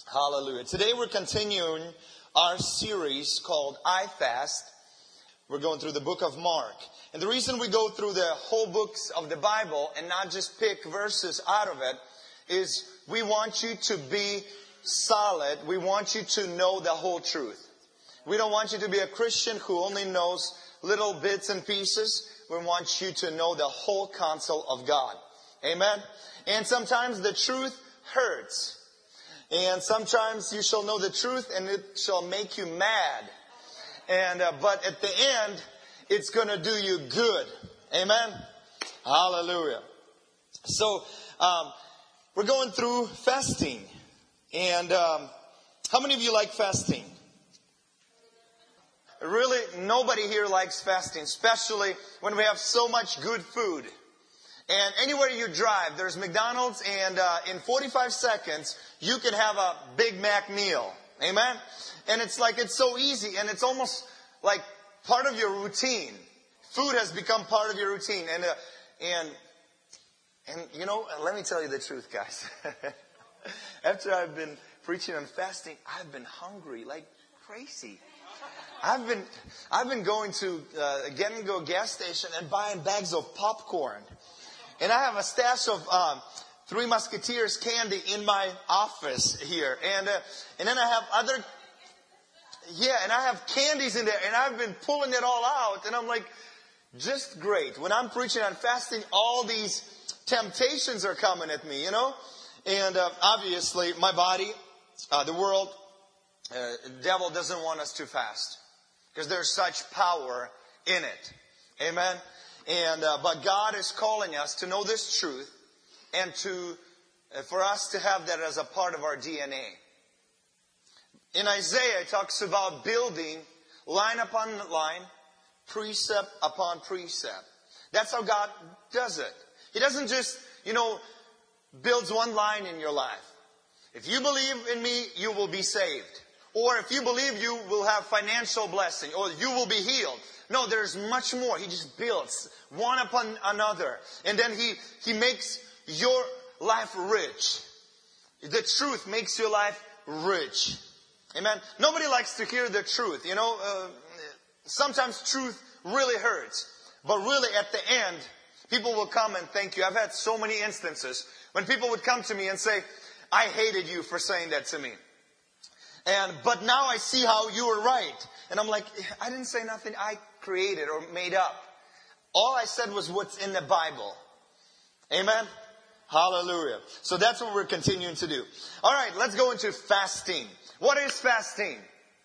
Hallelujah. Today we're continuing our series called I Fast. We're going through the book of Mark. And the reason we go through the whole books of the Bible and not just pick verses out of it is we want you to be solid. We want you to know the whole truth. We don't want you to be a Christian who only knows little bits and pieces. We want you to know the whole counsel of God. Amen? And sometimes the truth hurts. And sometimes you shall know the truth and it shall make you mad. But at the end, it's going to do you good. Amen? Hallelujah. So, we're going through fasting. And how many of you like fasting? Really, nobody here likes fasting, especially when we have so much good food. And anywhere you drive, there's McDonald's, and in 45 seconds, you can have a Big Mac meal. Amen? And it's so easy, and it's almost like part of your routine. Food has become part of your routine. And you know, let me tell you the truth, guys. After I've been preaching on fasting, I've been hungry like crazy. I've been going to get into a gas station and buying bags of popcorn. And I have a stash of Three Musketeers candy in my office here. And then I have and I have candies in there. And I've been pulling it all out. And I'm like, just great. When I'm preaching on fasting, all these temptations are coming at me, you know. And obviously, my body, the world, the devil doesn't want us to fast. Because there's such power in it. Amen. But God is calling us to know this truth and for us to have that as a part of our DNA. In Isaiah, it talks about building line upon line, precept upon precept. That's how God does it. He doesn't just, builds one line in your life. If you believe in me, you will be saved. Or if you believe, you will have financial blessing, or you will be healed. No, there's much more. He just builds one upon another. And then He makes your life rich. The truth makes your life rich. Amen. Nobody likes to hear the truth. Sometimes truth really hurts. But really at the end, people will come and thank you. I've had so many instances when people would come to me and say, I hated you for saying that to me. But now I see how you were right. And I'm like, I didn't say nothing I created or made up. All I said was what's in the Bible. Amen? Hallelujah. So that's what we're continuing to do. All right, let's go into fasting. What is fasting?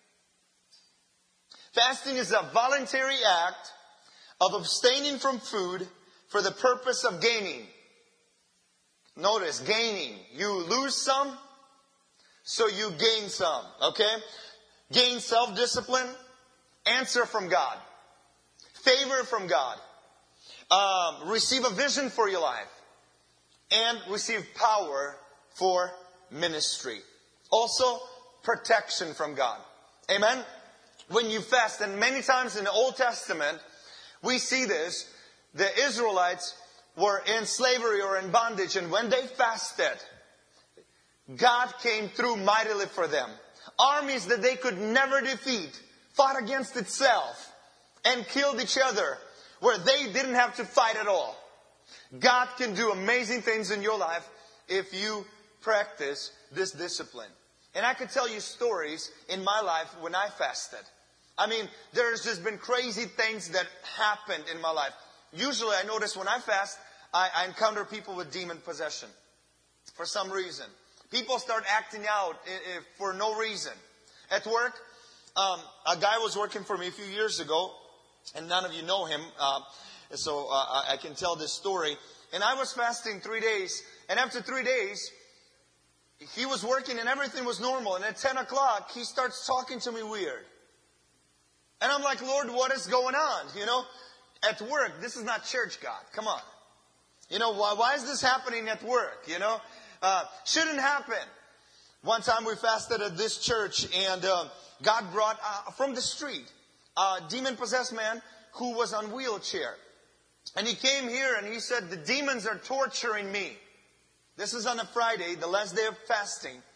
Fasting is a voluntary act of abstaining from food for the purpose of gaining. Notice, gaining. You lose some, so you gain some, okay? Gain self-discipline, answer from God, favor from God, receive a vision for your life, and receive power for ministry. Also, protection from God. Amen? When you fast, and many times in the Old Testament, we see this, the Israelites were in slavery or in bondage, and when they fasted, God came through mightily for them. Armies that they could never defeat fought against itself and killed each other where they didn't have to fight at all. God can do amazing things in your life if you practice this discipline. And I could tell you stories in my life when I fasted. I mean, there's just been crazy things that happened in my life. Usually I notice when I fast, I encounter people with demon possession for some reason. People start acting out for no reason. At work, a guy was working for me a few years ago, and none of you know him, so I can tell this story. And I was fasting 3 days, and after 3 days, he was working and everything was normal. And at 10 o'clock, he starts talking to me weird. And I'm like, Lord, what is going on? At work, this is not church, God. Come on. Why is this happening at work? Shouldn't happen. One time we fasted at this church, and God brought from the street a demon-possessed man who was on wheelchair. And he came here and he said, the demons are torturing me. This is on a Friday, the last day of fasting.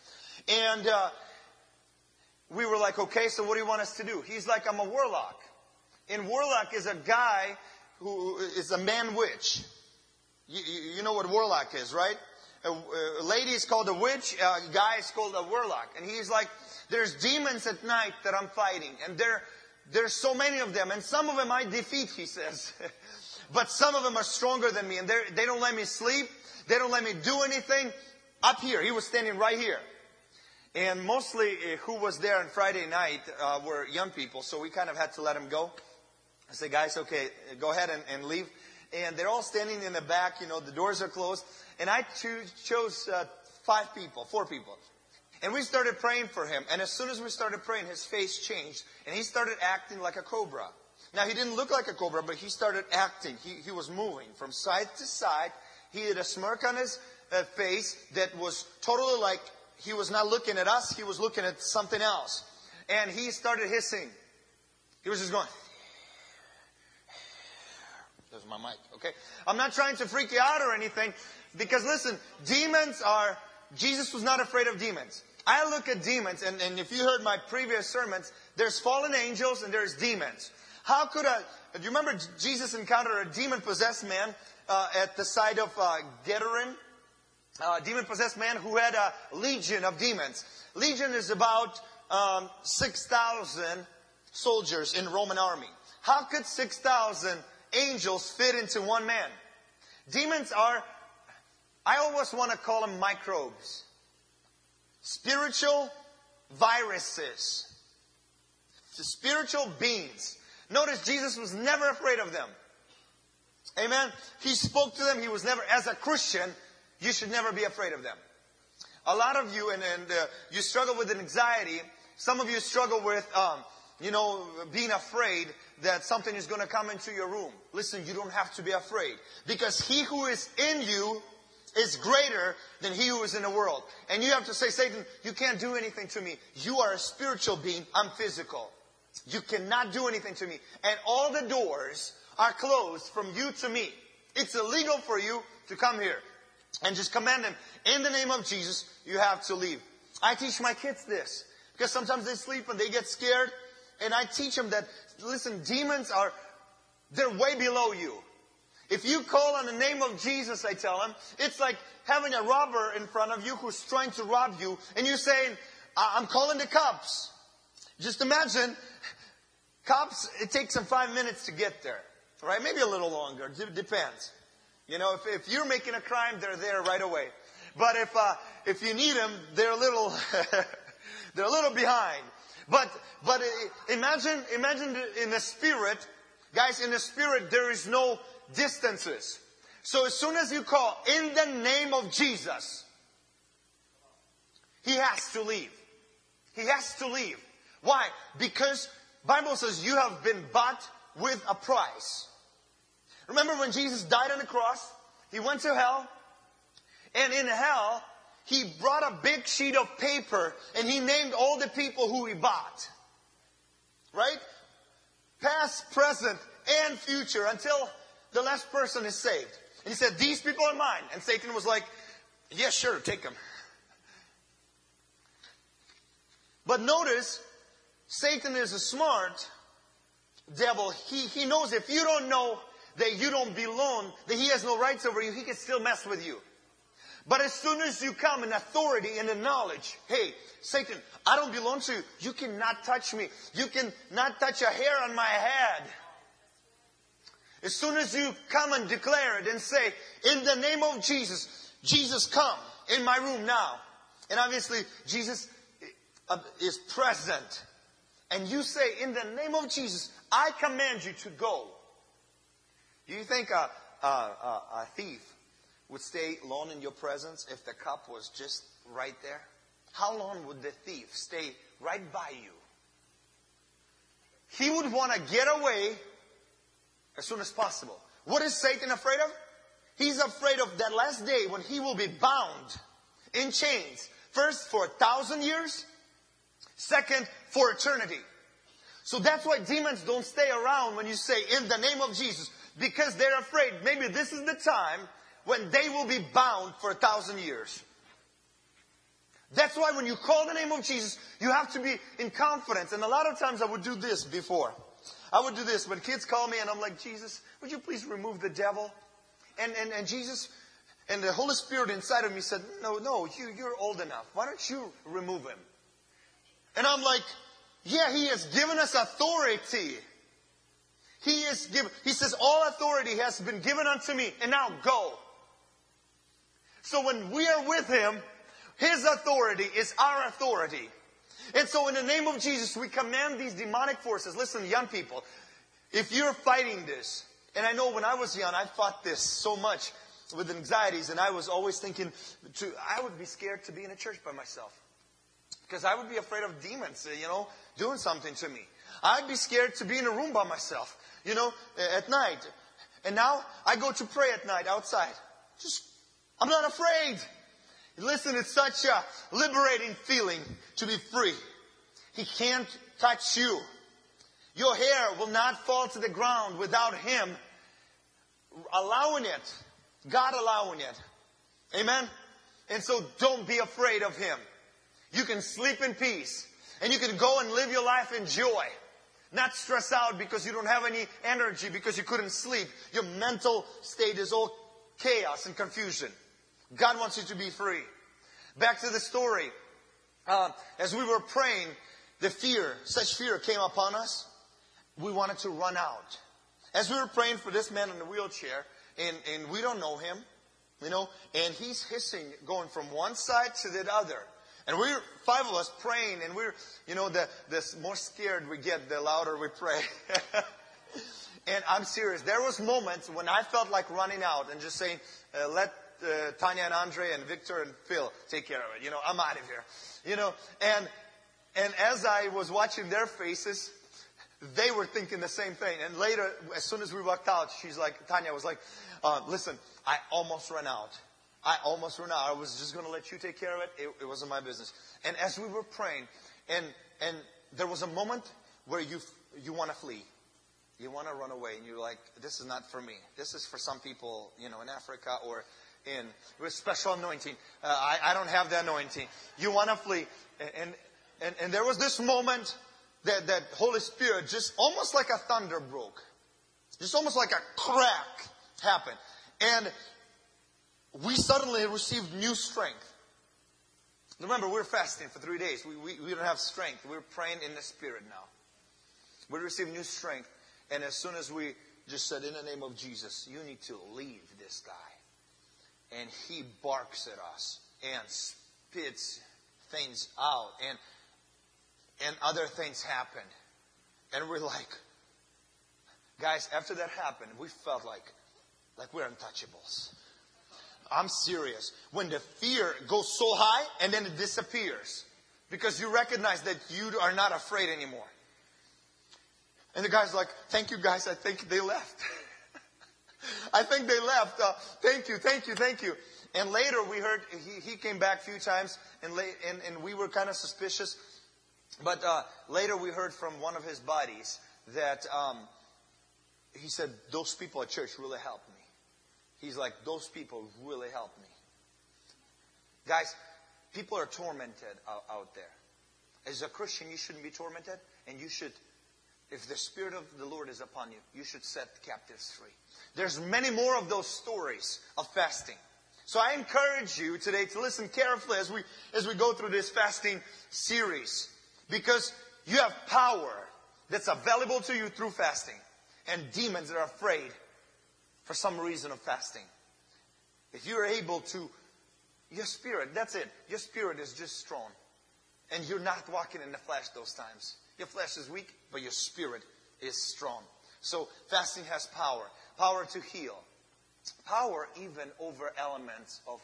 And we were like, okay, so what do you want us to do? He's like, I'm a warlock. And warlock is a guy who is a man witch. You know what warlock is, right? A lady is called a witch, a guy is called a warlock. And he's like, there's demons at night that I'm fighting. And there's so many of them. And some of them I defeat, he says. But some of them are stronger than me. And they don't let me sleep. They don't let me do anything. Up here, he was standing right here. And mostly who was there on Friday night were young people. So we kind of had to let them go. I said, guys, okay, go ahead and leave. And they're all standing in the back. You know, the doors are closed. And I chose 4 people. And we started praying for him. And as soon as we started praying, his face changed. And he started acting like a cobra. Now, he didn't look like a cobra, but he started acting. He was moving from side to side. He had a smirk on his face that was totally like he was not looking at us. He was looking at something else. And he started hissing. He was just going. There's my mic, okay? I'm not trying to freak you out or anything. Because listen, Jesus was not afraid of demons. I look at demons, and if you heard my previous sermons, there's fallen angels and there's demons. Do you remember Jesus encountered a demon-possessed man at the side of Gadarene? A demon-possessed man who had a legion of demons. Legion is about 6,000 soldiers in Roman army. How could 6,000 angels fit into one man? Demons are, I always want to call them microbes. Spiritual viruses. Spiritual beings. Notice Jesus was never afraid of them. Amen? He spoke to them. He was never, as a Christian, you should never be afraid of them. A lot of you, and you struggle with anxiety. Some of you struggle with, being afraid that something is going to come into your room. Listen, you don't have to be afraid. Because he who is in you is greater than he who is in the world. And you have to say, Satan, you can't do anything to me. You are a spiritual being. I'm physical. You cannot do anything to me. And all the doors are closed from you to me. It's illegal for you to come here. And just command them, in the name of Jesus, you have to leave. I teach my kids this. Because sometimes they sleep and they get scared. And I teach them that, listen, demons they're way below you. If you call on the name of Jesus, I tell them, it's like having a robber in front of you who's trying to rob you. And you're saying, I'm calling the cops. Just imagine, cops, it takes them 5 minutes to get there. Right? Maybe a little longer. It depends. You know, if you're making a crime, they're there right away. But if you need them, they're a little behind. But imagine in the spirit, guys, in the spirit there is no distances. So as soon as you call in the name of Jesus, he has to leave. He has to leave. Why? Because Bible says you have been bought with a price. Remember when Jesus died on the cross? He went to hell. And in hell, he brought a big sheet of paper and he named all the people who he bought. Right? Past, present, and future until the last person is saved. And he said, these people are mine. And Satan was like, yeah, sure, take them. But notice, Satan is a smart devil. He knows if you don't know that you don't belong, that he has no rights over you, he can still mess with you. But as soon as you come in authority and in knowledge, hey, Satan, I don't belong to you. You cannot touch me. You cannot touch a hair on my head. As soon as you come and declare it and say, in the name of Jesus, Jesus, come in my room now. And obviously, Jesus is present. And you say, in the name of Jesus, I command you to go. Do you think a thief would stay long in your presence if the cup was just right there? How long would the thief stay right by you? He would want to get away as soon as possible. What is Satan afraid of? He's afraid of that last day when he will be bound in chains. First, for 1,000 years. Second, for eternity. So that's why demons don't stay around when you say, in the name of Jesus. Because they're afraid maybe this is the time when they will be bound for 1,000 years. That's why when you call the name of Jesus, you have to be in confidence. And a lot of times I would do this before. I would do this when kids call me and I'm like, Jesus, would you please remove the devil? And Jesus and the Holy Spirit inside of me said, no, you're old enough. Why don't you remove him? And I'm like, yeah, he has given us authority. He says, all authority has been given unto me, and now go. So when we are with him, his authority is our authority. And so in the name of Jesus, we command these demonic forces. Listen, young people, if you're fighting this, and I know when I was young, I fought this so much with anxieties, and I was always thinking, I would be scared to be in a church by myself. Because I would be afraid of demons, doing something to me. I'd be scared to be in a room by myself, at night. And now I go to pray at night outside. I'm not afraid. Listen, it's such a liberating feeling to be free. He can't touch you. Your hair will not fall to the ground without him allowing it. God allowing it. Amen? And so don't be afraid of him. You can sleep in peace. And you can go and live your life in joy. Not stress out because you don't have any energy, because you couldn't sleep. Your mental state is all chaos and confusion. God wants you to be free. Back to the story. As we were praying, such fear came upon us. We wanted to run out. As we were praying for this man in the wheelchair, and we don't know him, and he's hissing, going from one side to the other. And we're 5 of us praying, and we're, the more scared we get, the louder we pray. And I'm serious. There was moments when I felt like running out and just saying, let Tanya and Andre and Victor and Phil take care of it. I'm out of here. And as I was watching their faces, they were thinking the same thing. And later, as soon as we walked out, Tanya was like, listen, I almost ran out. I was just going to let you take care of it. It wasn't my business. And as we were praying, and there was a moment where you want to flee. You want to run away, and you're like, this is not for me. This is for some people, in Africa or with special anointing. I don't have the anointing. You want to flee. And there was this moment that Holy Spirit, just almost like a thunder broke. Just almost like a crack happened. And we suddenly received new strength. Remember, we're fasting for 3 days. We don't have strength. We're praying in the Spirit now. We received new strength. And as soon as we just said, in the name of Jesus, you need to leave this guy. And he barks at us and spits things out. And other things happened. And we're like, guys, after that happened, we felt like we're untouchables. I'm serious. When the fear goes so high and then it disappears. Because you recognize that you are not afraid anymore. And the guy's like, thank you guys, I think they left. I think they left. Thank you. And later we heard, he came back a few times and we were kind of suspicious. But later we heard from one of his buddies that he said, those people at church really helped me. He's like, those people really helped me. Guys, people are tormented out there. As a Christian, you shouldn't be tormented. And you should, if the Spirit of the Lord is upon you, you should set captives free. There's many more of those stories of fasting. So I encourage you today to listen carefully as we go through this fasting series. Because you have power that's available to you through fasting. And demons that are afraid for some reason of fasting. If you're able to, your spirit, that's it. Your spirit is just strong. And you're not walking in the flesh those times. Your flesh is weak, but your spirit is strong. So fasting has power. Power to heal. Power even over elements of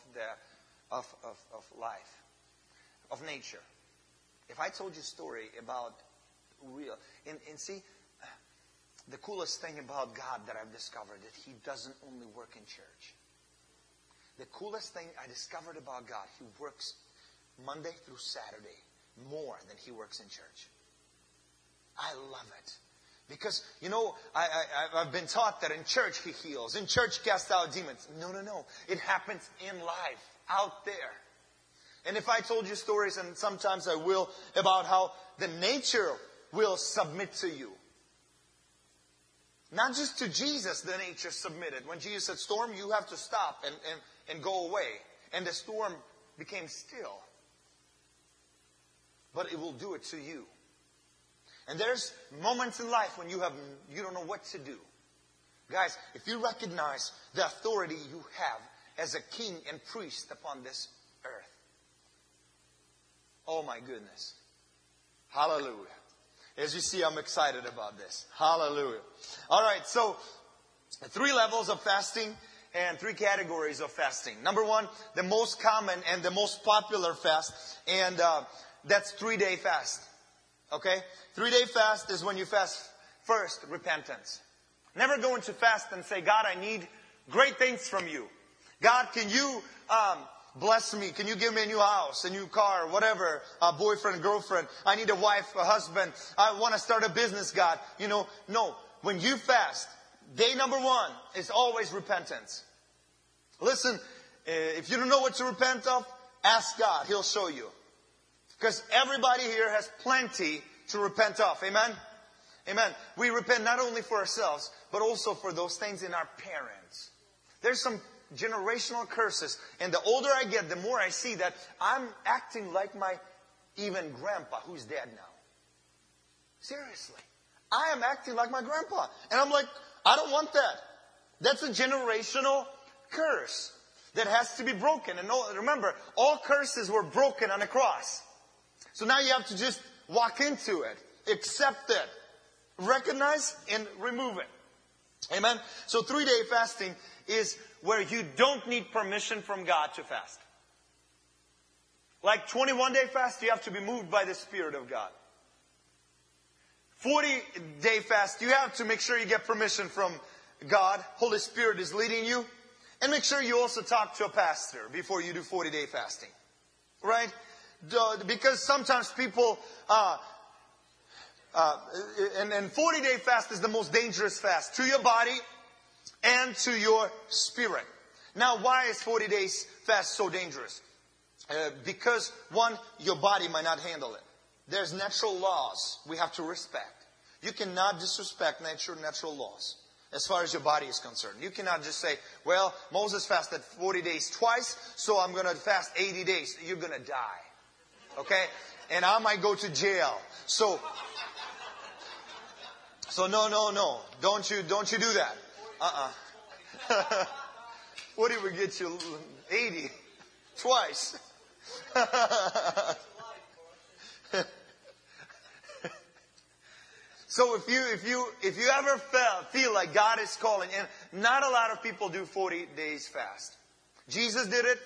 life, of nature. If I told you a story about real, and see, the coolest thing about God that I've discovered that He doesn't only work in church. The coolest thing I discovered about God, He works Monday through Saturday more than He works in church. I love it. Because, I've been taught that in church He heals. In church casts out demons. No. It happens in life, out there. And if I told you stories, and sometimes I will, about how the nature will submit to you. Not just to Jesus, the nature submitted. When Jesus said, storm, you have to stop and go away. And the storm became still. But it will do it to you. And there's moments in life when you don't know what to do. Guys, if you recognize the authority you have as a king and priest upon this earth. Oh my goodness. Hallelujah. As you see, I'm excited about this. Hallelujah. All right, so 3 levels of fasting and 3 categories of fasting. Number 1, the most common and the most popular fast, and that's 3-day fast. Okay? 3-day fast is when you fast first, repentance. Never go into fast and say, God, I need great things from you. God, can you bless me? Can you give me a new house, a new car, whatever, a boyfriend, girlfriend? I need a wife, a husband. I want to start a business, God. No. When you fast, day number 1 is always repentance. Listen, if you don't know what to repent of, ask God. He'll show you. Because everybody here has plenty to repent of. Amen? Amen. We repent not only for ourselves, but also for those things in our parents. There's some generational curses. And the older I get, the more I see that I'm acting like my even grandpa, who's dead now. Seriously. I am acting like my grandpa. And I'm like, I don't want that. That's a generational curse that has to be broken. And remember, all curses were broken on the cross. So now you have to just walk into it, accept it, recognize and remove it. Amen? So 3-day fasting is where you don't need permission from God to fast. Like 21-day fast, you have to be moved by the Spirit of God. 40-day fast, you have to make sure you get permission from God. Holy Spirit is leading you. And make sure you also talk to a pastor before you do 40-day fasting. Right? Because sometimes people, and 40-day fast is the most dangerous fast to your body and to your spirit. Now, why is 40 days fast so dangerous? Because, 1, your body might not handle it. There's natural laws we have to respect. You cannot disrespect natural laws as far as your body is concerned. You cannot just say, well, Moses fasted 40 days twice, so I'm going to fast 80 days. You're going to die. Okay? And I might go to jail. So no. Don't you do that. What if we get you 80 twice? So if you ever feel like God is calling, and not a lot of people do 40 days fast. Jesus did it.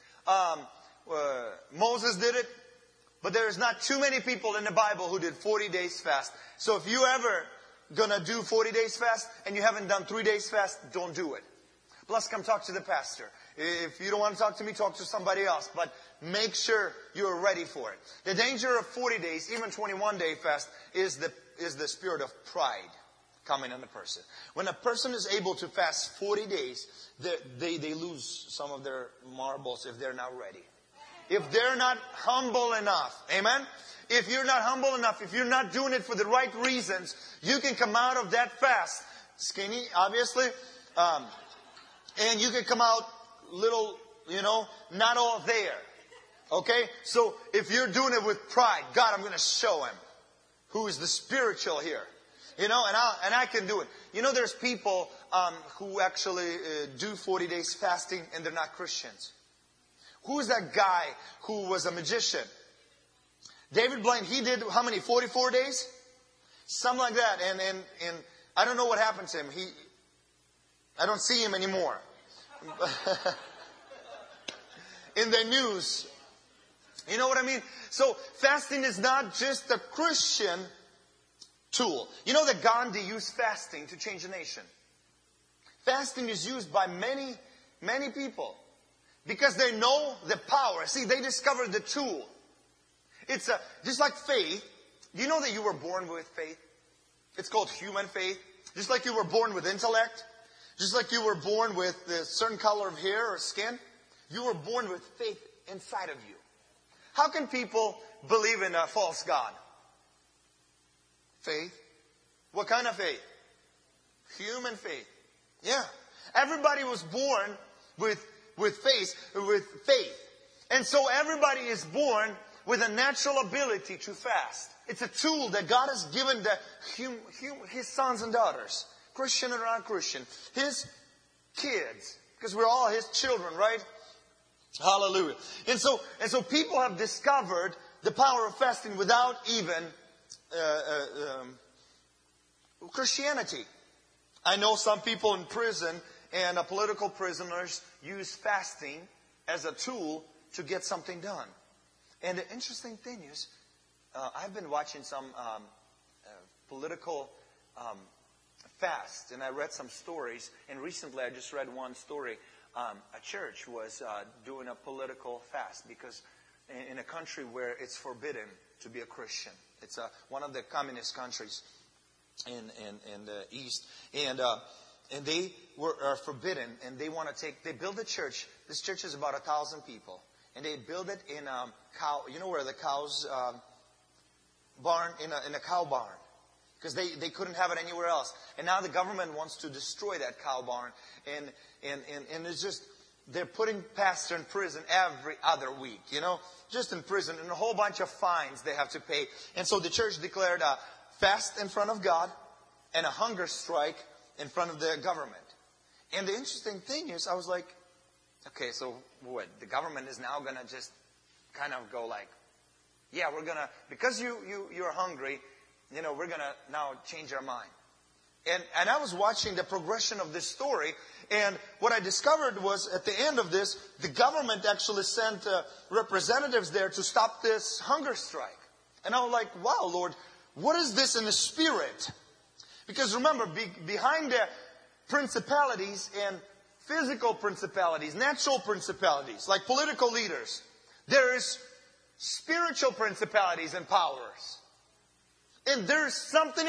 Moses did it. But there's not too many people in the Bible who did 40 days fast. So if you ever gonna do 40 days fast and you haven't done 3 days fast, don't do it. Plus, come talk to the pastor. If you don't want to talk to me, talk to somebody else. But make sure you're ready for it. The danger of 40 days, even 21-day fast, is the spirit of pride coming on the person. When a person is able to fast 40 days, they lose some of their marbles if they're not ready. If they're not humble enough. Amen? If you're not humble enough, if you're not doing it for the right reasons, you can come out of that fast skinny, obviously, and you can come out little, not all there. Okay? So if you're doing it with pride, God, I'm going to show him who is the spiritual here. And I can do it. There's people who actually do 40 days fasting and they're not Christians. Who's that guy who was a magician? David Blaine, he did how many? 44 days? Something like that. And I don't know what happened to him. I don't see him anymore. In the news. You know what I mean? So fasting is not just a Christian tool. You know that Gandhi used fasting to change a nation. Fasting is used by many, many people. Because they know the power. See, they discovered the tool. It's just like faith. Do you know that you were born with faith? It's called human faith. Just like you were born with intellect. Just like you were born with a certain color of hair or skin. You were born with faith inside of you. How can people believe in a false God? Faith. What kind of faith? Human faith. Yeah. Everybody was born with faith. And so everybody is born with a natural ability to fast. It's a tool that God has given His sons and daughters, Christian or non-Christian, His kids, because we're all His children, right? Hallelujah. And so people have discovered the power of fasting without even Christianity. I know some people in prison and political prisoners use fasting as a tool to get something done. And the interesting thing is, I've been watching some political fasts, and I read some stories. And recently I just read one story. A church was doing a political fast because in a country where it's forbidden to be a Christian. It's one of the communist countries in the East. And they are forbidden, and they want to they build a church. This church is about 1,000 people. And they build it in a cow, you know where the cows barn, in a cow barn. Because they couldn't have it anywhere else. And now the government wants to destroy that cow barn. And it's just, they're putting pastor in prison every other week, you know. Just in prison, and a whole bunch of fines they have to pay. And so the church declared a fast in front of God and a hunger strike in front of the government. And the interesting thing is, I was like, okay, so what? The government is now going to just kind of go like, yeah, we're going to, because you're hungry, you know, we're going to now change our mind. And I was watching the progression of this story, and what I discovered was at the end of this, the government actually sent representatives there to stop this hunger strike. And I was like, wow, Lord, what is this in the spirit? Because remember, behind the principalities and physical principalities, natural principalities, like political leaders, there is spiritual principalities and powers. And there's something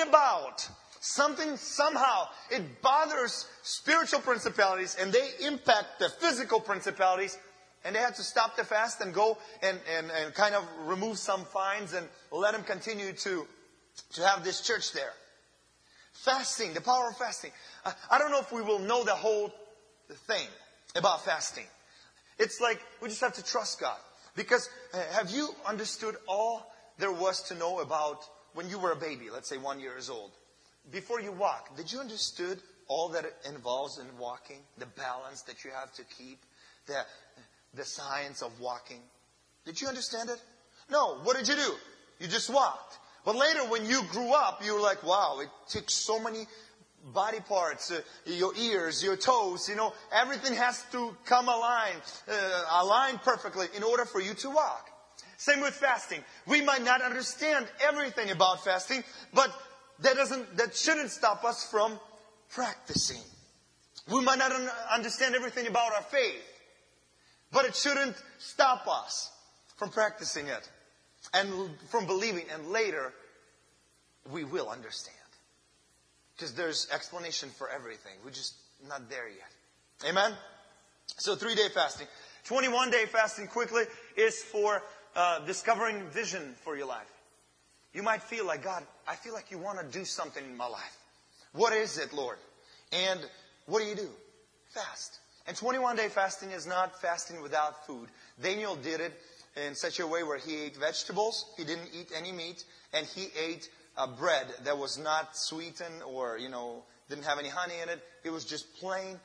somehow, it bothers spiritual principalities, and they impact the physical principalities, and they had to stop the fast and go and kind of remove some fines and let them continue to have this church there. Fasting, the power of fasting. I don't know if we will know the whole thing about fasting. It's like we just have to trust God. Because have you understood all there was to know about when you were a baby, let's say 1 year old? Before you walk, did you understood all that it involves in walking? The balance that you have to keep? The science of walking? Did you understand it? No. What did you do? You just walked. But later when you grew up, you were like, wow, it takes so many body parts, your ears, your toes, you know, everything has to come aligned perfectly in order for you to walk. Same with fasting. We might not understand everything about fasting, but that shouldn't stop us from practicing. We might not understand everything about our faith, but it shouldn't stop us from practicing it and from believing. And later, we will understand. Because there's explanation for everything. We're just not there yet. Amen? So 3-day fasting. 21-day fasting quickly is for discovering vision for your life. You might feel like, God, I feel like you want to do something in my life. What is it, Lord? And what do? Fast. And 21-day fasting is not fasting without food. Daniel did it in such a way where he ate vegetables, he didn't eat any meat, and he ate bread that was not sweetened or, didn't have any honey in it. It was just plain,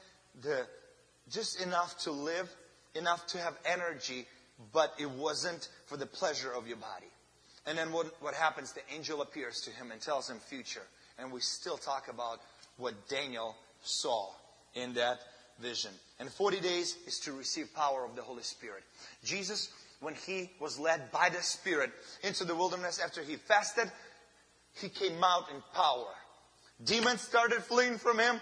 just enough to live, enough to have energy, but it wasn't for the pleasure of your body. And then what happens? The angel appears to him and tells him future. And we still talk about what Daniel saw in that vision. And 40 days is to receive power of the Holy Spirit. Jesus, when he was led by the Spirit into the wilderness after he fasted, he came out in power. Demons started fleeing from him.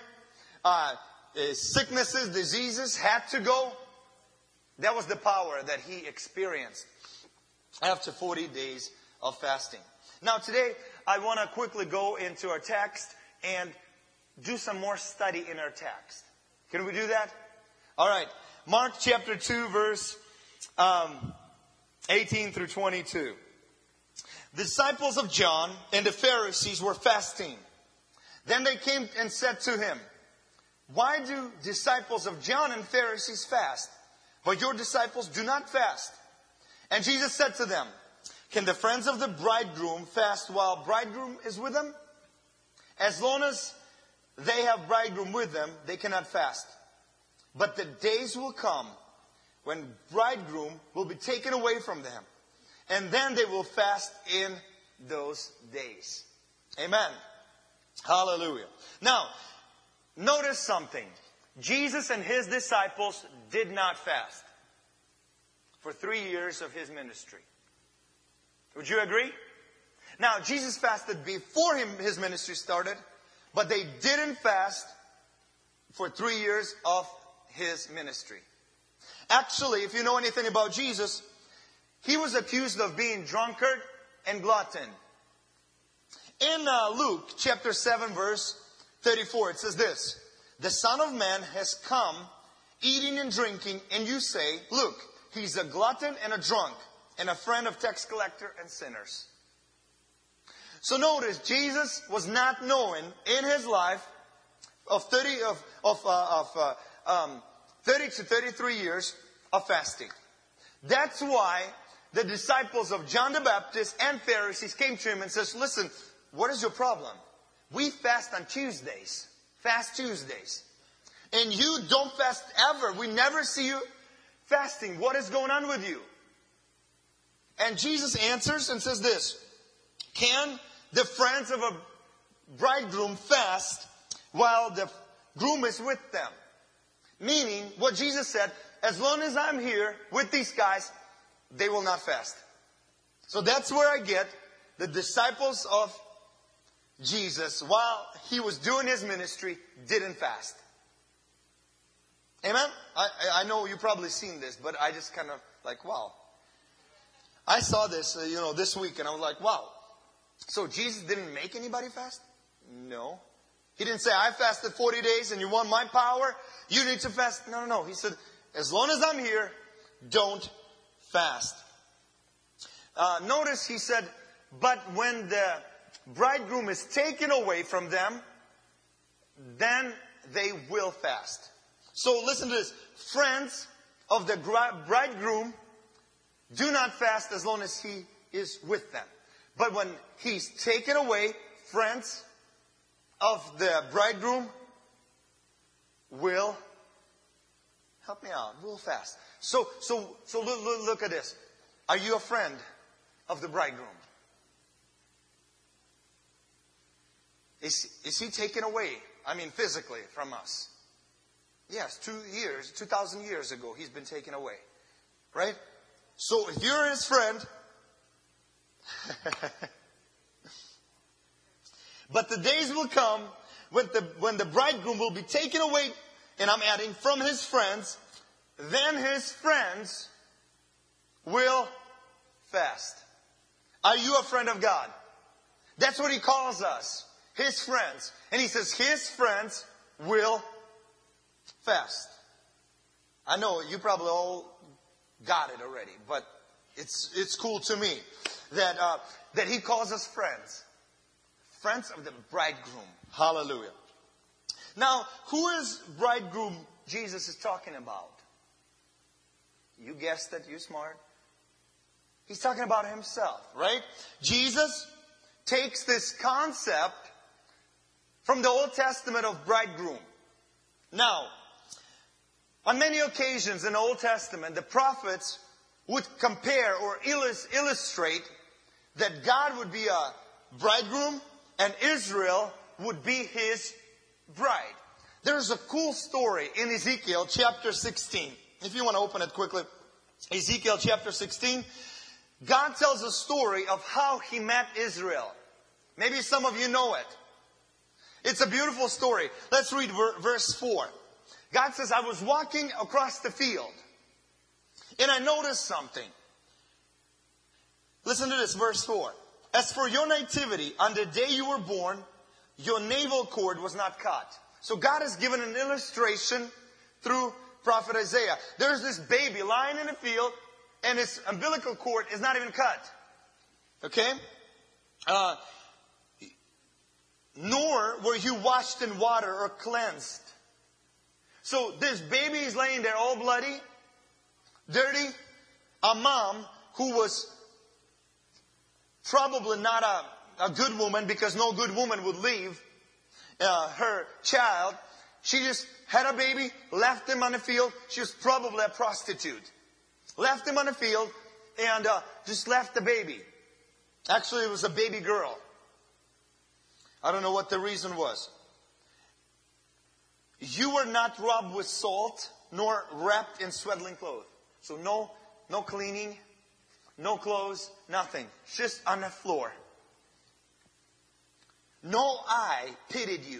Sicknesses, diseases had to go. That was the power that he experienced after 40 days of fasting. Now today, I want to quickly go into our text and do some more study in our text. Can we do that? All right. Mark chapter 2, verse 18 through 22. The disciples of John and the Pharisees were fasting. Then they came and said to him, "Why do disciples of John and Pharisees fast, but your disciples do not fast?" And Jesus said to them, "Can the friends of the bridegroom fast while bridegroom is with them? As long as they have bridegroom with them, they cannot fast. But the days will come when bridegroom will be taken away from them, and then they will fast in those days." Amen. Hallelujah. Now, notice something. Jesus and his disciples did not fast for 3 years of his ministry. Would you agree? Now, Jesus fasted before his ministry started, but they didn't fast for 3 years of his ministry. Actually, if you know anything about Jesus, he was accused of being drunkard and glutton. In Luke chapter 7 verse 34, it says this, "The Son of Man has come eating and drinking, and you say, 'Look, he's a glutton and a drunk, and a friend of tax collector and sinners.'" So notice, Jesus was not known in his life of 30 to 33 years of fasting. That's why the disciples of John the Baptist and Pharisees came to him and says, "Listen, what is your problem? We fast on Tuesdays. Fast Tuesdays. And you don't fast ever. We never see you fasting. What is going on with you?" And Jesus answers and says this, "Can the friends of a bridegroom fast while the groom is with them?" Meaning, what Jesus said, as long as I'm here with these guys, they will not fast. So that's where I get the disciples of Jesus, while he was doing his ministry, didn't fast. Amen? I know you've probably seen this, but I just kind of like, wow. I saw this, this week, and I was like, wow. So Jesus didn't make anybody fast? No. He didn't say, "I fasted 40 days and you want my power? You need to fast." No. He said, as long as I'm here, don't fast. Notice he said, "But when the bridegroom is taken away from them, then they will fast." So listen to this. Friends of the bridegroom do not fast as long as he is with them. But when he's taken away, friends of the bridegroom will, help me out, will fast. So look at this. Are you a friend of the bridegroom? Is he taken away? I mean, physically from us? Yes, 2,000 years ago, he's been taken away. Right? So if you're his friend, but the days will come when the bridegroom will be taken away, and I'm adding, from his friends, then his friends will fast. Are you a friend of God? That's what he calls us. His friends. And he says his friends will fast. I know you probably all got it already, but it's cool to me that he calls us friends. Friends of the bridegroom. Hallelujah. Now, who is bridegroom Jesus is talking about? You guessed it, you smart. He's talking about himself, right? Jesus takes this concept from the Old Testament of bridegroom. Now, on many occasions in the Old Testament, the prophets would compare or illustrate that God would be a bridegroom and Israel would be his bride. There's a cool story in Ezekiel chapter 16. If you want to open it quickly. Ezekiel chapter 16. God tells a story of how he met Israel. Maybe some of you know it. It's a beautiful story. Let's read verse 4. God says, "I was walking across the field, and I noticed something." Listen to this, verse 4. "As for your nativity, on the day you were born, your navel cord was not cut." So God has given an illustration through prophet Isaiah. There's this baby lying in a field, and his umbilical cord is not even cut. Okay? Nor were you washed in water or cleansed. So this baby is laying there all bloody, dirty. A mom who was probably not a good woman, because no good woman would leave her child. She just had a baby, left him on the field. She was probably a prostitute. Left him on the field and just left the baby. Actually, it was a baby girl. I don't know what the reason was. You were not rubbed with salt, nor wrapped in swaddling clothes. So no cleaning, no clothes, nothing. Just on the floor. No eye pitied you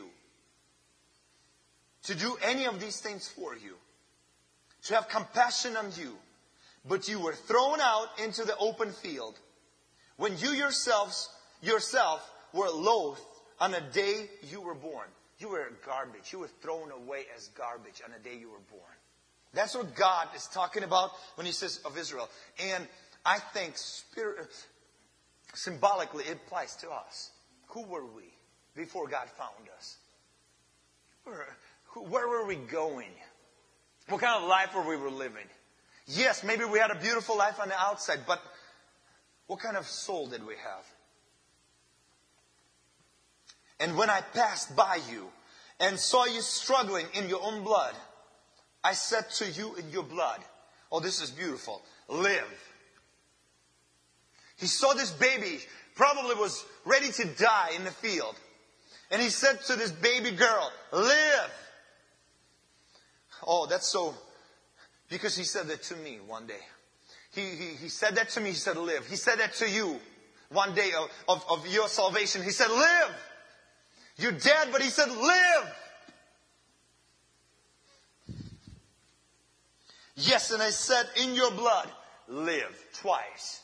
to do any of these things for you, to have compassion on you. But you were thrown out into the open field when you yourself were loathed on the day you were born. You were garbage. You were thrown away as garbage on the day you were born. That's what God is talking about when He says of Israel. And I think symbolically it applies to us. Who were we before God found us? Where were we going? What kind of life were we living? Yes, maybe we had a beautiful life on the outside, but what kind of soul did we have? And when I passed by you and saw you struggling in your own blood, I said to you in your blood, oh, this is beautiful, live. He saw this baby, probably was ready to die in the field. And he said to this baby girl, live. Oh, that's so, because he said that to me one day. He said that to me, he said live. He said that to you one day of your salvation. He said live. You're dead, but he said live. Yes, and I said in your blood, live, twice.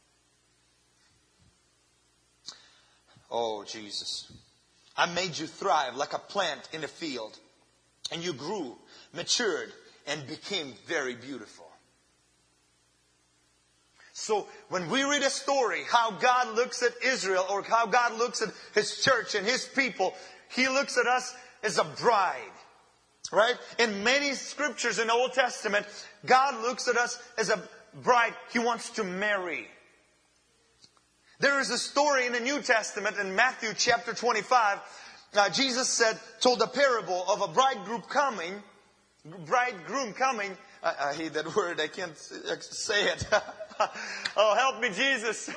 Oh, Jesus. I made you thrive like a plant in a field. And you grew, matured, and became very beautiful. So when we read a story, how God looks at Israel, or how God looks at His church and His people, He looks at us as a bride. Right? In many scriptures in the Old Testament, God looks at us as a bride He wants to marry. There is a story in the New Testament in Matthew chapter 25. Jesus told a parable of a bridegroom coming. I hate that word. I can't say it. Oh, help me, Jesus.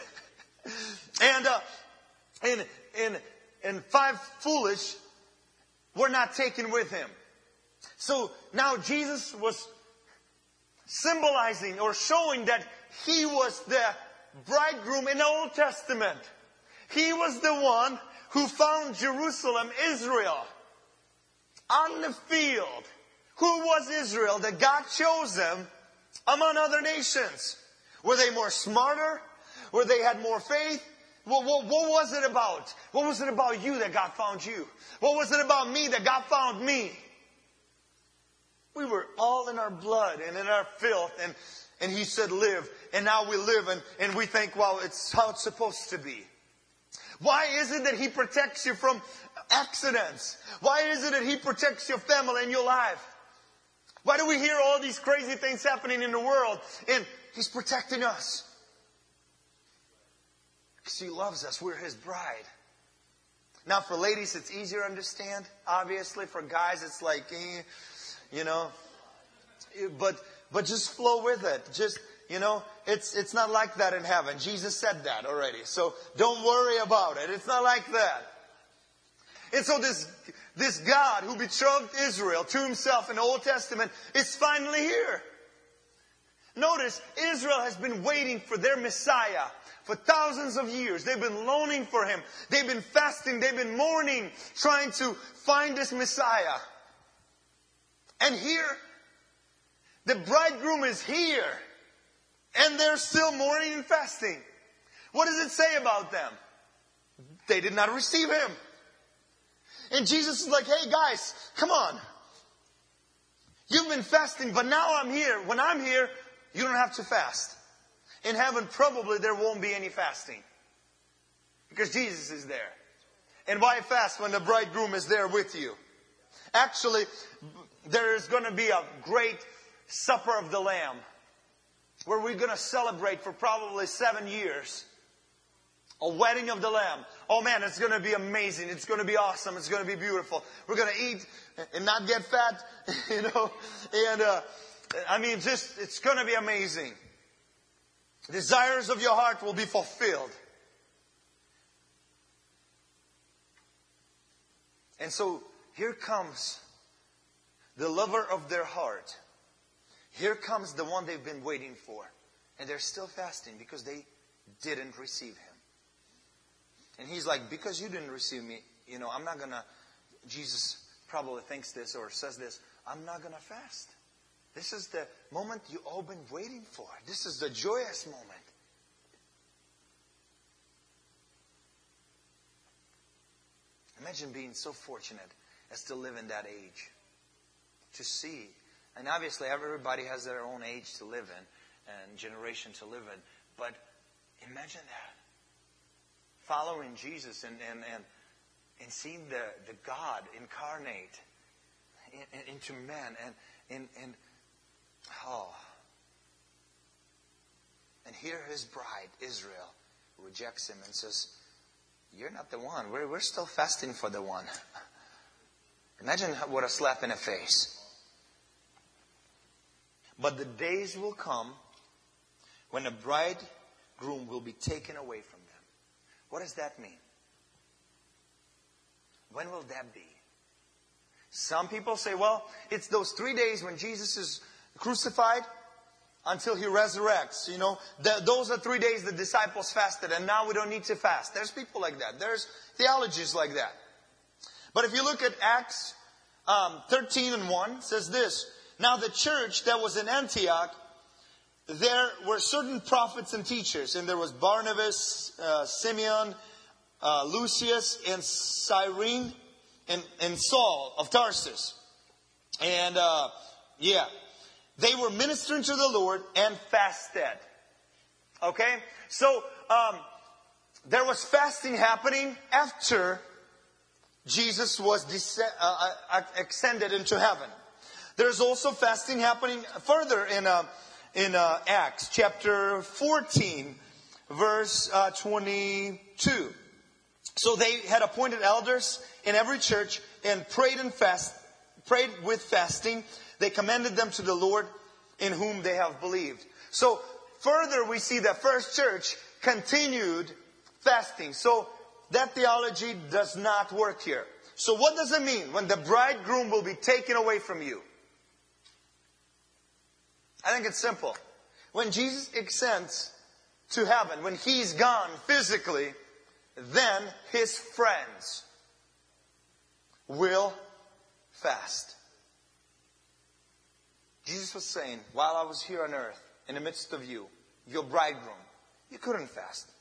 And 5 foolish were not taken with him. So now Jesus was symbolizing or showing that He was the bridegroom in the Old Testament. He was the one who found Jerusalem, Israel, on the field. Who was Israel that God chose them among other nations? Were they more smarter? Were they had more faith? What was it about? What was it about you that God found you? What was it about me that God found me? We were all in our blood and in our filth, and He said live, and now we live, and we think, well, it's how it's supposed to be. Why is it that He protects you from accidents? Why is it that He protects your family and your life? Why do we hear all these crazy things happening in the world? And He's protecting us. Because He loves us. We're His bride. Now for ladies, it's easier to understand. Obviously, for guys, it's like, but just flow with it. Just, it's not like that in heaven. Jesus said that already. So don't worry about it. It's not like that. And so this God who betrothed Israel to Himself in the Old Testament is finally here. Notice, Israel has been waiting for their Messiah for thousands of years. They've been longing for Him. They've been fasting. They've been mourning, trying to find this Messiah. And here, the bridegroom is here. And they're still mourning and fasting. What does it say about them? They did not receive Him. And Jesus is like, hey guys, come on. You've been fasting, but now I'm here. When I'm here, you don't have to fast. In heaven, probably there won't be any fasting. Because Jesus is there. And why fast when the bridegroom is there with you? Actually, there is going to be a great supper of the Lamb, where we're going to celebrate for probably 7 years. A wedding of the Lamb. Oh man, it's going to be amazing. It's going to be awesome. It's going to be beautiful. We're going to eat and not get fat, you know. And it's going to be amazing. Desires of your heart will be fulfilled. And so here comes the lover of their heart. Here comes the one they've been waiting for. And they're still fasting because they didn't receive Him. And He's like, because you didn't receive me, you know, I'm not going to, Jesus probably thinks this or says this, I'm not going to fast. This is the moment you all been waiting for. This is the joyous moment. Imagine being so fortunate as to live in that age. To see. And obviously everybody has their own age to live in and generation to live in. But imagine that. Following Jesus and seeing the God incarnate into man and here His bride, Israel, rejects Him and says, you're not the one. We're still fasting for the one. Imagine what a slap in the face. But the days will come when the bridegroom will be taken away from them. What does that mean? When will that be? Some people say, well, it's those 3 days when Jesus is crucified until He resurrects. You know, those are 3 days the disciples fasted, and now we don't need to fast. There's people like that. There's theologies like that. But if you look at Acts 13:1, it says this. Now the church that was in Antioch, there were certain prophets and teachers. And there was Barnabas, Simeon, Lucius, and Cyrene, and Saul of Tarsus. And, they were ministering to the Lord and fasted. Okay? So, there was fasting happening after Jesus was ascended into heaven. There's also fasting happening further in Acts chapter 14, verse 22. So they had appointed elders in every church and prayed with fasting. They commended them to the Lord in whom they have believed. So further we see that first church continued fasting. So that theology does not work here. So what does it mean when the bridegroom will be taken away from you? I think it's simple. When Jesus ascends to heaven, when He's gone physically, then His friends will fast. Jesus was saying, while I was here on earth, in the midst of you, your bridegroom, you couldn't fast.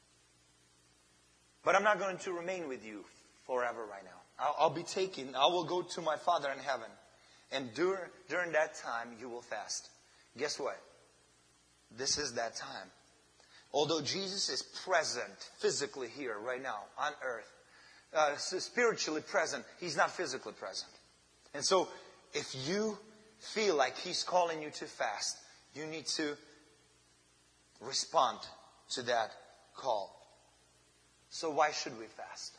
But I'm not going to remain with you forever right now. I'll be taken. I will go to my Father in heaven. And during that time, you will fast. Guess what? This is that time. Although Jesus is present physically here right now on earth, spiritually present, He's not physically present. And so if you feel like He's calling you to fast, you need to respond to that call. So why should we fast?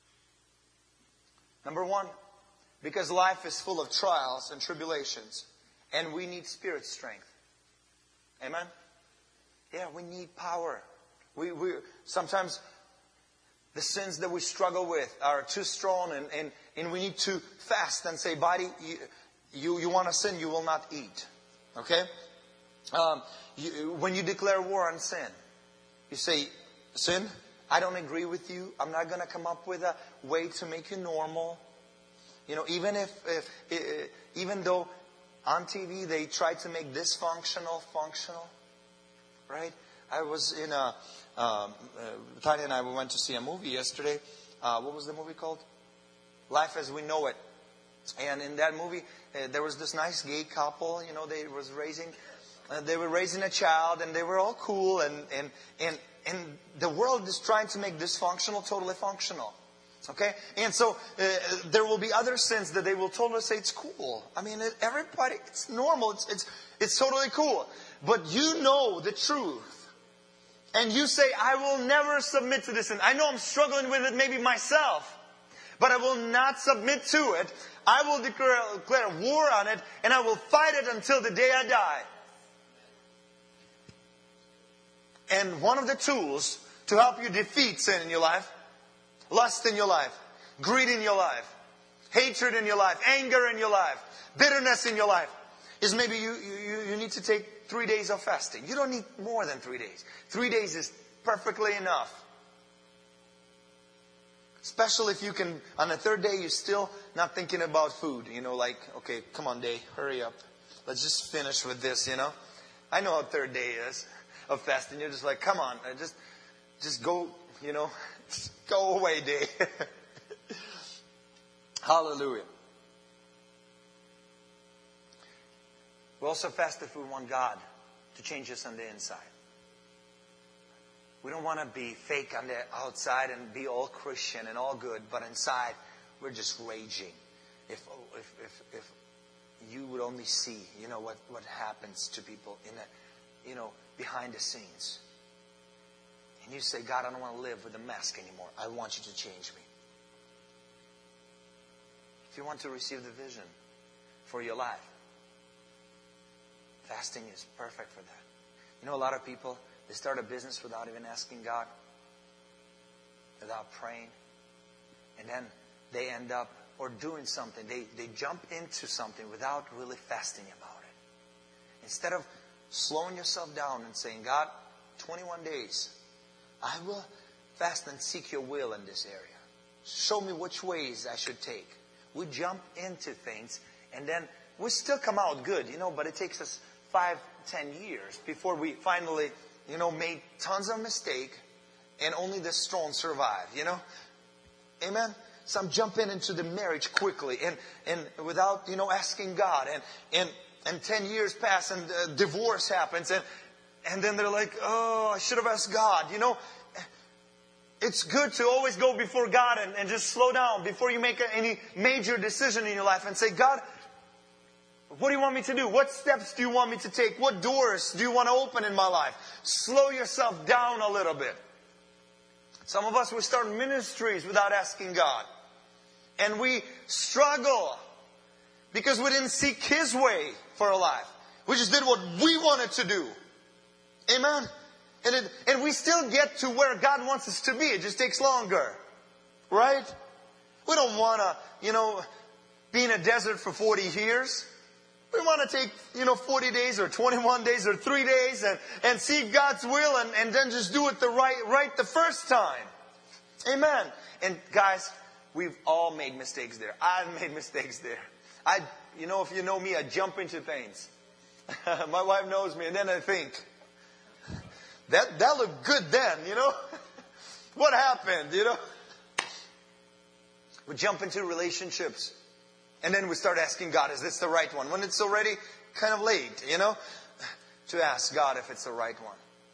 Number one, because life is full of trials and tribulations, and we need spirit strength. Amen? Yeah, we need power. We sometimes the sins that we struggle with are too strong, and we need to fast and say, body, you want to sin, you will not eat. Okay? When you declare war on sin, you say, sin, I don't agree with you. I'm not going to come up with a way to make you normal. You know, even though on TV they try to make dysfunctional functional, right? I was in Tanya and I, we went to see a movie yesterday. What was the movie called? Life as We Know It. And in that movie, there was this nice gay couple. You know, they was raising they were raising a child and they were all cool and the world is trying to make dysfunctional totally functional. Okay? And so there will be other sins that they will totally say it's cool. I mean, everybody, it's normal. It's totally cool. But you know the truth. And you say, I will never submit to this sin. I know I'm struggling with it maybe myself. But I will not submit to it. I will declare war on it. And I will fight it until the day I die. And one of the tools to help you defeat sin in your life, lust in your life, greed in your life, hatred in your life, anger in your life, bitterness in your life, is maybe you need to take 3 days of fasting. You don't need more than 3 days. 3 days is perfectly enough. Especially if you can, on the third day, you're still not thinking about food. You know, like, okay, come on, day, hurry up. Let's just finish with this, you know. I know how third day is of fasting. You're just like, come on, just go, you know, just go away, day. Hallelujah. We also fast if we want God to change us on the inside. We don't want to be fake on the outside and be all Christian and all good, but inside we're just raging. If you would only see, you know, what happens to people in a, you know, behind the scenes. And you say, God, I don't want to live with a mask anymore. I want you to change me. If you want to receive the vision for your life, fasting is perfect for that. You know, a lot of people, they start a business without even asking God, without praying. And then they end up, or doing something, they jump into something without really fasting about it. Instead of slowing yourself down and saying, God, 21 days, I will fast and seek your will in this area. Show me which ways I should take. We jump into things and then we still come out good, you know, but it takes us 5-10 years before we finally, you know, made tons of mistakes and only the strong survive, you know. Amen? Some jump into the marriage quickly and without, you know, asking God. And 10 years pass and divorce happens and then they're like, oh, I should have asked God, you know. It's good to always go before God and just slow down before you make any major decision in your life and say, God, what do you want me to do? What steps do you want me to take? What doors do you want to open in my life? Slow yourself down a little bit. Some of us, we start ministries without asking God. And we struggle because we didn't seek His way for our life. We just did what we wanted to do. Amen? And we still get to where God wants us to be. It just takes longer. Right? We don't want to, you know, be in a desert for 40 years. We want to take, you know, 40 days or 21 days or 3 days and seek God's will and then just do it right the first time. Amen. And guys, we've all made mistakes there. I've made mistakes there. You know, if you know me, I jump into things. My wife knows me and then I think, that looked good then, you know. What happened, you know? We jump into relationships. And then we start asking God, is this the right one? When it's already kind of late, you know, to ask God if it's the right one.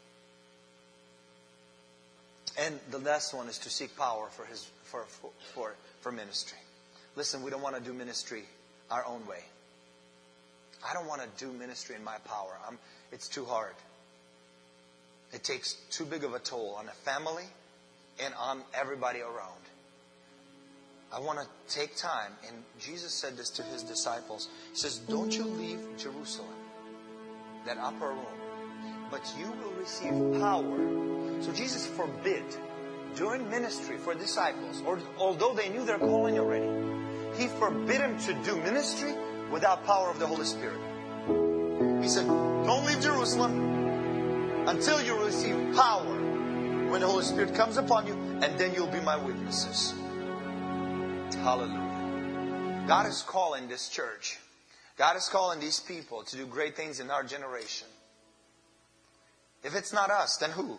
And the last one is to seek power for ministry. Listen, we don't want to do ministry our own way. I don't want to do ministry in my power. It's too hard. It takes too big of a toll on a family and on everybody around. I want to take time. And Jesus said this to His disciples. He says, don't you leave Jerusalem, that upper room, but you will receive power. So Jesus forbid doing ministry for disciples, although they knew their calling already. He forbid them to do ministry without power of the Holy Spirit. He said, don't leave Jerusalem until you receive power when the Holy Spirit comes upon you, and then you'll be my witnesses. Hallelujah. God is calling this church. God is calling these people to do great things in our generation. If it's not us, then who?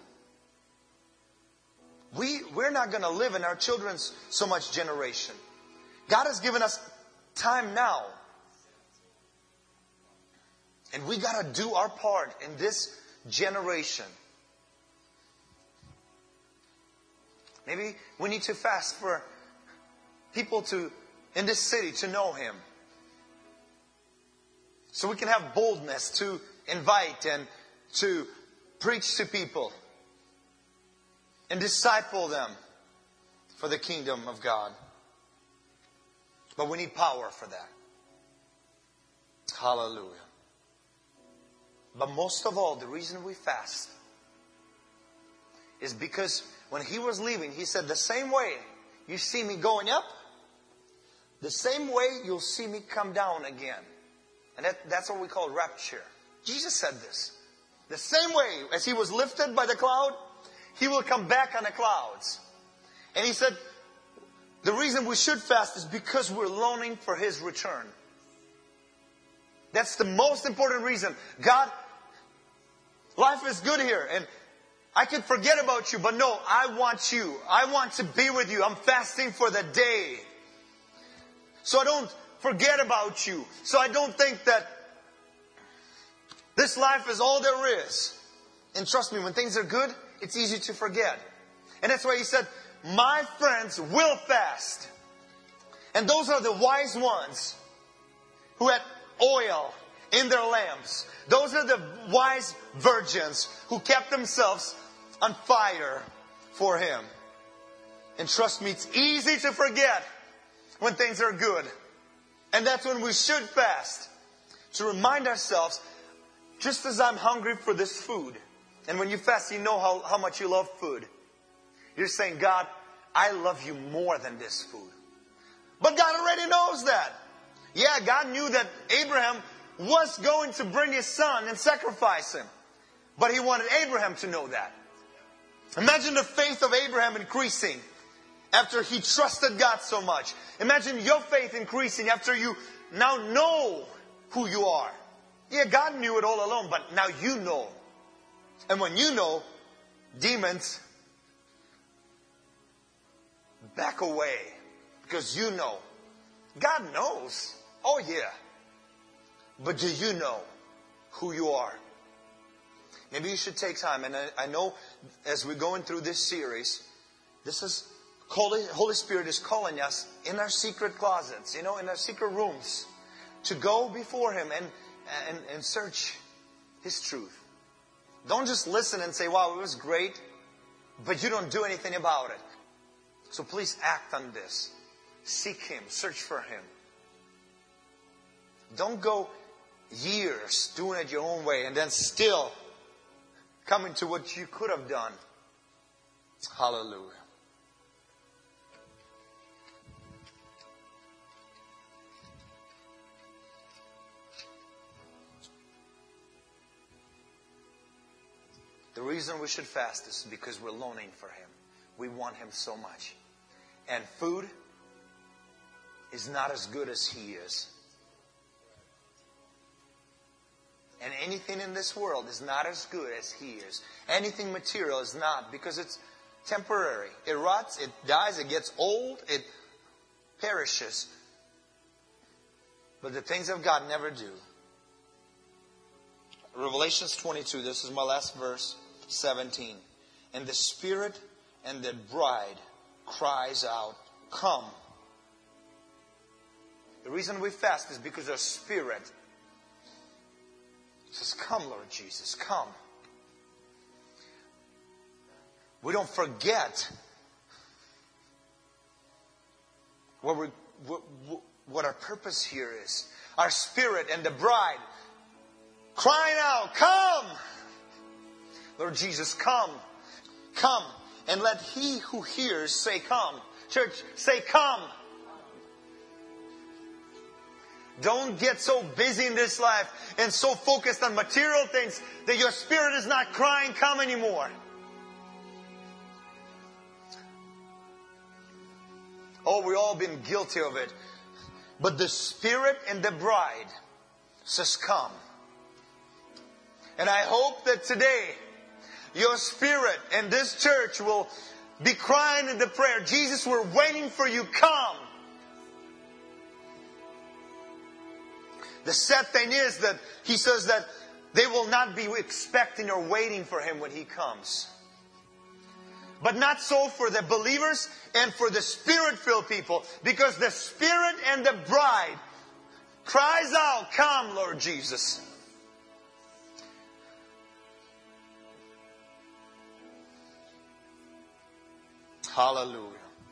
We're not going to live in our children's so much generation. God has given us time now. And we got to do our part in this generation. Maybe we need to fast for people in this city to know Him. So we can have boldness to invite and to preach to people and disciple them for the kingdom of God. But we need power for that. Hallelujah. But most of all, the reason we fast is because when He was leaving, He said, the same way you see me going up, the same way you'll see me come down again. And that's what we call rapture. Jesus said this. The same way as He was lifted by the cloud, He will come back on the clouds. And He said, the reason we should fast is because we're longing for His return. That's the most important reason. God, life is good here, and I can forget about you, but no, I want you. I want to be with you. I'm fasting for the day. So I don't forget about you. So I don't think that this life is all there is. And trust me, when things are good, it's easy to forget. And that's why He said, my friends will fast. And those are the wise ones who had oil in their lamps. Those are the wise virgins who kept themselves on fire for Him. And trust me, it's easy to forget when things are good. And that's when we should fast. To remind ourselves, just as I'm hungry for this food. And when you fast, you know how much you love food. You're saying, God, I love you more than this food. But God already knows that. Yeah, God knew that Abraham was going to bring his son and sacrifice him. But He wanted Abraham to know that. Imagine the faith of Abraham increasing after he trusted God so much. Imagine your faith increasing after you now know who you are. Yeah, God knew it all along, but now you know. And when you know, demons back away because you know. God knows. Oh yeah. But do you know who you are? Maybe you should take time. And I know as we're going through this series, this is Holy Spirit is calling us in our secret closets, in our secret rooms, to go before Him and search His truth. Don't just listen and say, wow, it was great, but you don't do anything about it. So please act on this. Seek Him. Search for Him. Don't go years doing it your own way and then still coming to what you could have done. Hallelujah. The reason we should fast is because we're longing for Him. We want Him so much. And food is not as good as He is. And anything in this world is not as good as He is. Anything material is not, because it's temporary. It rots, it dies, it gets old, it perishes. But the things of God never do. Revelations 22, this is my last verse, 17. And the Spirit and the bride cries out, come. The reason we fast is because our spirit says, come, Lord Jesus, come. We don't forget what our purpose here is. Our spirit and the bride crying out, come! Lord Jesus, come. Come. And let he who hears say, come. Church, say, come. Don't get so busy in this life and so focused on material things that your spirit is not crying, come anymore. Oh, we've all been guilty of it. But the Spirit and the bride says, come. And I hope that today, your spirit and this church will be crying in the prayer, Jesus, we're waiting for you, come. The sad thing is that he says that they will not be expecting or waiting for Him when He comes. But not so for the believers and for the Spirit-filled people. Because the Spirit and the bride cries out, "Come, Lord Jesus." Hallelujah.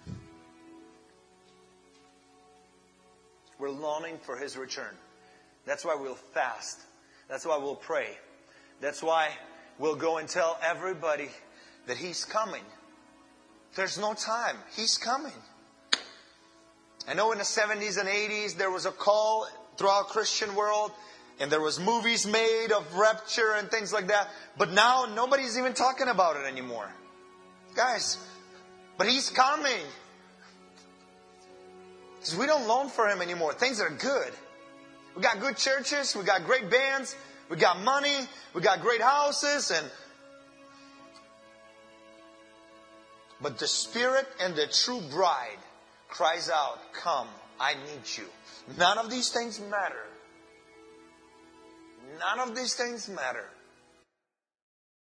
We're longing for His return. That's why we'll fast. That's why we'll pray. That's why we'll go and tell everybody that He's coming. There's no time. He's coming. I know in the 70s and 80s there was a call throughout Christian world, and there was movies made of rapture and things like that. But now nobody's even talking about it anymore. Guys, but He's coming. Because we don't long for Him anymore. Things are good. We got good churches. We got great bands. We got money. We got great houses. But the Spirit and the true bride cries out, "Come, I need you." None of these things matter. None of these things matter.